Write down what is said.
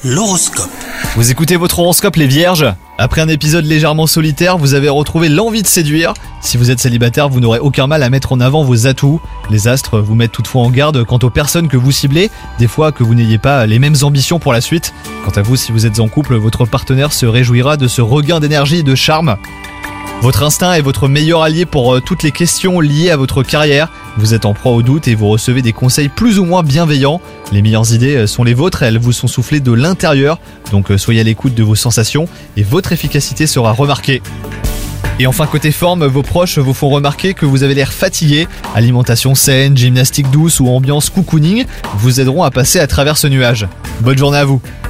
L'horoscope. Vous écoutez votre horoscope les vierges ? Après un épisode légèrement solitaire, vous avez retrouvé l'envie de séduire. Si vous êtes célibataire, vous n'aurez aucun mal à mettre en avant vos atouts. Les astres vous mettent toutefois en garde quant aux personnes que vous ciblez, des fois que vous n'ayez pas les mêmes ambitions pour la suite. Quant à vous, si vous êtes en couple, votre partenaire se réjouira de ce regain d'énergie et de charme. Votre instinct est votre meilleur allié pour toutes les questions liées à votre carrière. Vous êtes en proie au doute et vous recevez des conseils plus ou moins bienveillants. Les meilleures idées sont les vôtres, elles vous sont soufflées de l'intérieur. Donc soyez à l'écoute de vos sensations et votre efficacité sera remarquée. Et enfin côté forme, vos proches vous font remarquer que vous avez l'air fatigué. Alimentation saine, gymnastique douce ou ambiance cocooning vous aideront à passer à travers ce nuage. Bonne journée à vous.